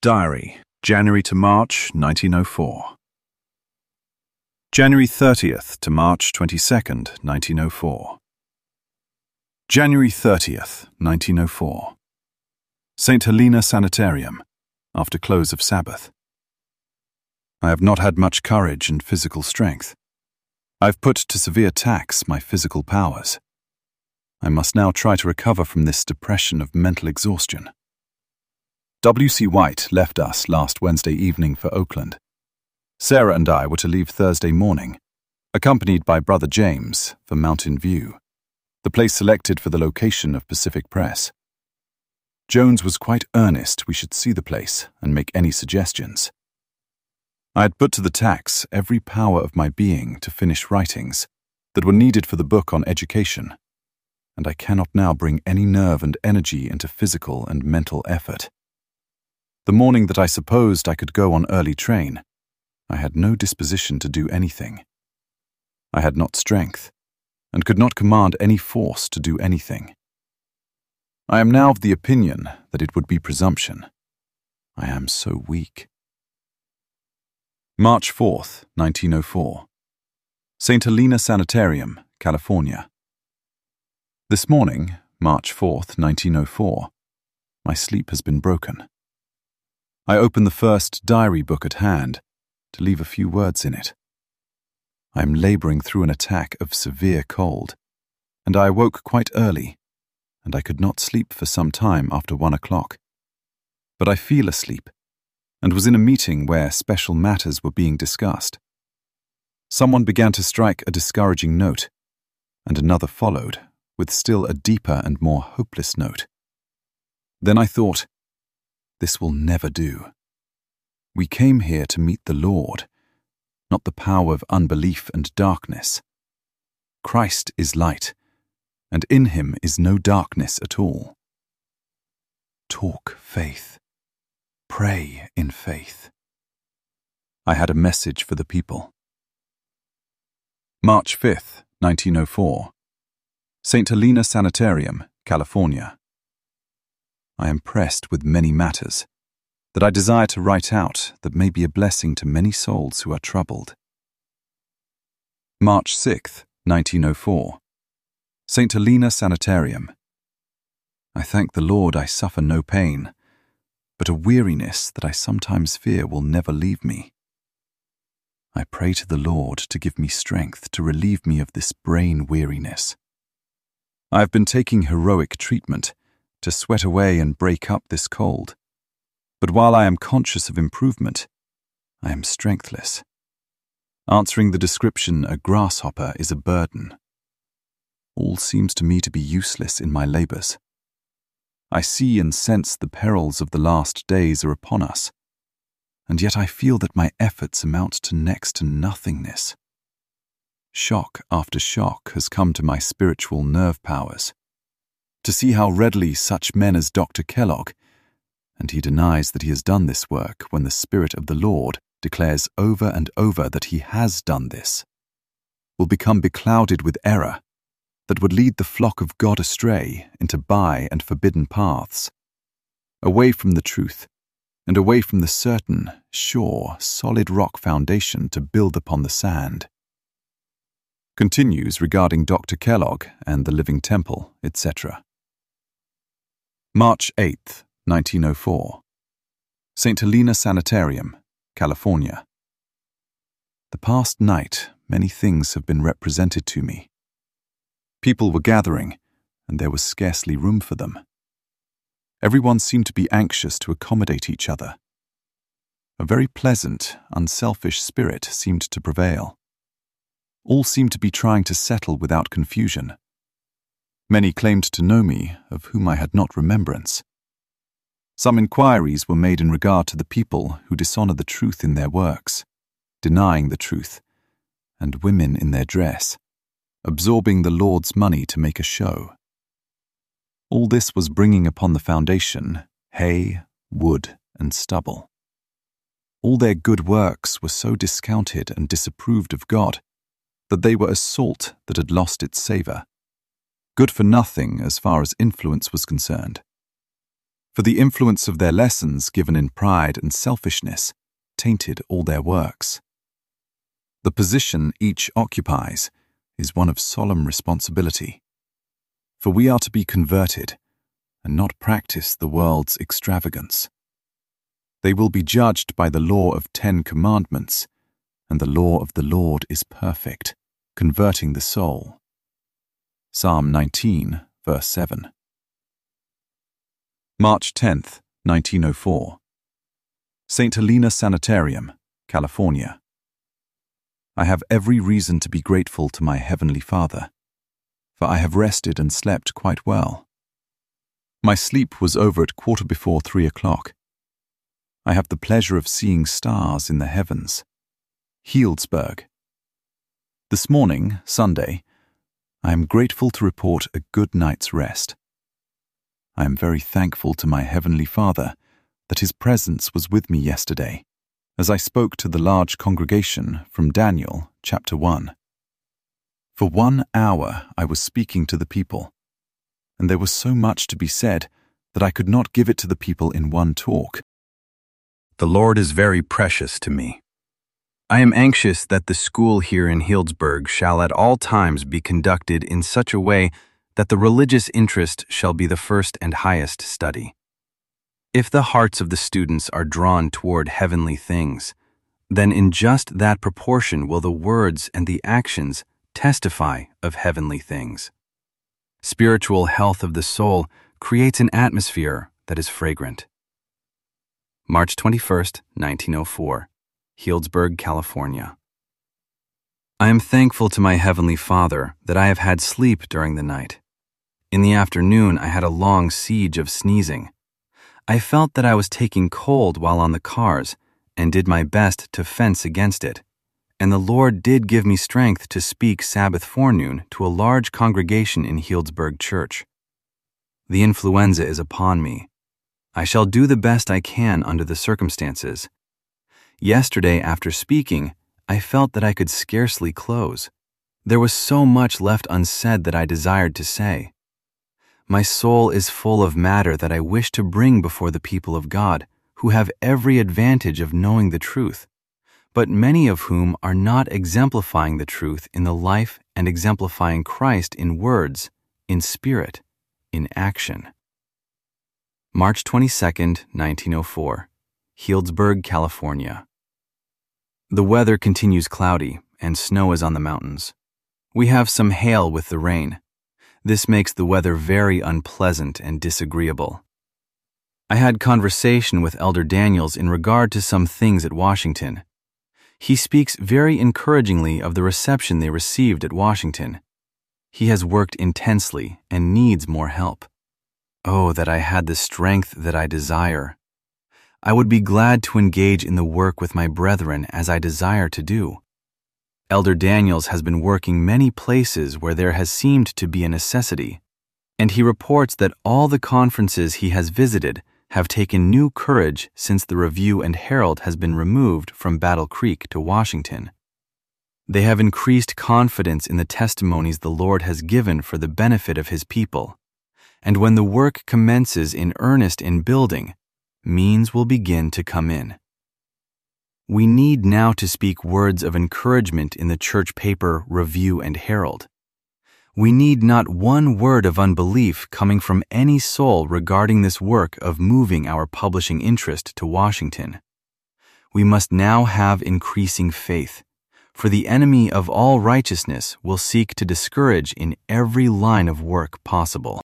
Diary, January to March 1904. January 30th to March 22nd, 1904. January 30th, 1904. St. Helena Sanitarium, after close of Sabbath. I have not had much courage and physical strength. I have put to severe tax my physical powers. I must now try to recover from this depression of mental exhaustion. W.C. White left us last Wednesday evening for Oakland. Sarah and I were to leave Thursday morning, accompanied by Brother James for Mountain View, the place selected for the location of Pacific Press. Jones was quite earnest we should see the place and make any suggestions. I had put to the tax every power of my being to finish writings that were needed for the book on education, and I cannot now bring any nerve and energy into physical and mental effort. The morning that I supposed I could go on early train, I had no disposition to do anything. I had not strength, and could not command any force to do anything. I am now of the opinion that it would be presumption. I am so weak. March 4th, 1904. St. Helena Sanitarium, California. This morning, March 4th, 1904, my sleep has been broken. I open the first diary book at hand to leave a few words in it. I am laboring through an attack of severe cold, and I awoke quite early, and I could not sleep for some time after 1 o'clock. But I feel asleep, and was in a meeting where special matters were being discussed. Someone began to strike a discouraging note, and another followed, with still a deeper and more hopeless note. Then I thought, this will never do. We came here to meet the Lord, not the power of unbelief and darkness. Christ is light, and in him is no darkness at all. Talk faith. Pray in faith. I had a message for the people. March 5th, 1904. St. Helena Sanitarium, California. I am pressed with many matters that I desire to write out that may be a blessing to many souls who are troubled. March 6th, 1904. St. Helena Sanitarium. I thank the Lord I suffer no pain, but a weariness that I sometimes fear will never leave me. I pray to the Lord to give me strength to relieve me of this brain weariness. I have been taking heroic treatment to sweat away and break up this cold. But while I am conscious of improvement, I am strengthless. Answering the description, a grasshopper is a burden. All seems to me to be useless in my labors. I see and sense the perils of the last days are upon us, and yet I feel that my efforts amount to next to nothingness. Shock after shock has come to my spiritual nerve powers. To see how readily such men as Dr. Kellogg, and he denies that he has done this work when the Spirit of the Lord declares over and over that he has done this, will become beclouded with error that would lead the flock of God astray into by and forbidden paths, away from the truth, and away from the certain, sure, solid rock foundation to build upon the sand. Continues regarding Dr. Kellogg and the Living Temple, etc. March 8th, 1904. St. Helena Sanitarium, California. The past night, many things have been represented to me. People were gathering, and there was scarcely room for them. Everyone seemed to be anxious to accommodate each other. A very pleasant, unselfish spirit seemed to prevail. All seemed to be trying to settle without confusion. Many claimed to know me, of whom I had not remembrance. Some inquiries were made in regard to the people who dishonor the truth in their works, denying the truth, and women in their dress, absorbing the Lord's money to make a show. All this was bringing upon the foundation hay, wood, and stubble. All their good works were so discounted and disapproved of God that they were as salt that had lost its savor, good for nothing as far as influence was concerned. For the influence of their lessons given in pride and selfishness tainted all their works. The position each occupies is one of solemn responsibility. For we are to be converted and not practice the world's extravagance. They will be judged by the law of 10 commandments, and the law of the Lord is perfect, converting the soul. Psalm 19, verse 7. March 10th, 1904. St. Helena Sanitarium, California. I have every reason to be grateful to my Heavenly Father, for I have rested and slept quite well. My sleep was over at 3:15 o'clock. I have the pleasure of seeing stars in the heavens. Healdsburg. This morning, Sunday, I am grateful to report a good night's rest. I am very thankful to my Heavenly Father that His presence was with me yesterday, as I spoke to the large congregation from Daniel, chapter 1. For 1 hour I was speaking to the people, and there was so much to be said that I could not give it to the people in one talk. The Lord is very precious to me. I am anxious that the school here in Healdsburg shall at all times be conducted in such a way that the religious interest shall be the first and highest study. If the hearts of the students are drawn toward heavenly things, then in just that proportion will the words and the actions testify of heavenly things. Spiritual health of the soul creates an atmosphere that is fragrant. March 21st, 1904, Healdsburg, California. I am thankful to my Heavenly Father that I have had sleep during the night. In the afternoon, I had a long siege of sneezing. I felt that I was taking cold while on the cars and did my best to fence against it, and the Lord did give me strength to speak Sabbath forenoon to a large congregation in Healdsburg Church. The influenza is upon me. I shall do the best I can under the circumstances. Yesterday, after speaking, I felt that I could scarcely close. There was so much left unsaid that I desired to say. My soul is full of matter that I wish to bring before the people of God, who have every advantage of knowing the truth, but many of whom are not exemplifying the truth in the life and exemplifying Christ in words, in spirit, in action. March 22nd, 1904, Healdsburg, California. The weather continues cloudy, and snow is on the mountains. We have some hail with the rain. This makes the weather very unpleasant and disagreeable. I had conversation with Elder Daniels in regard to some things at Washington. He speaks very encouragingly of the reception they received at Washington. He has worked intensely and needs more help. Oh, that I had the strength that I desire. I would be glad to engage in the work with my brethren as I desire to do. Elder Daniels has been working many places where there has seemed to be a necessity, and he reports that all the conferences he has visited have taken new courage since the Review and Herald has been removed from Battle Creek to Washington. They have increased confidence in the testimonies the Lord has given for the benefit of His people, and when the work commences in earnest in building, means will begin to come in. We need now to speak words of encouragement in the church paper Review and Herald. We need not one word of unbelief coming from any soul regarding this work of moving our publishing interest to Washington. We must now have increasing faith, for the enemy of all righteousness will seek to discourage in every line of work possible.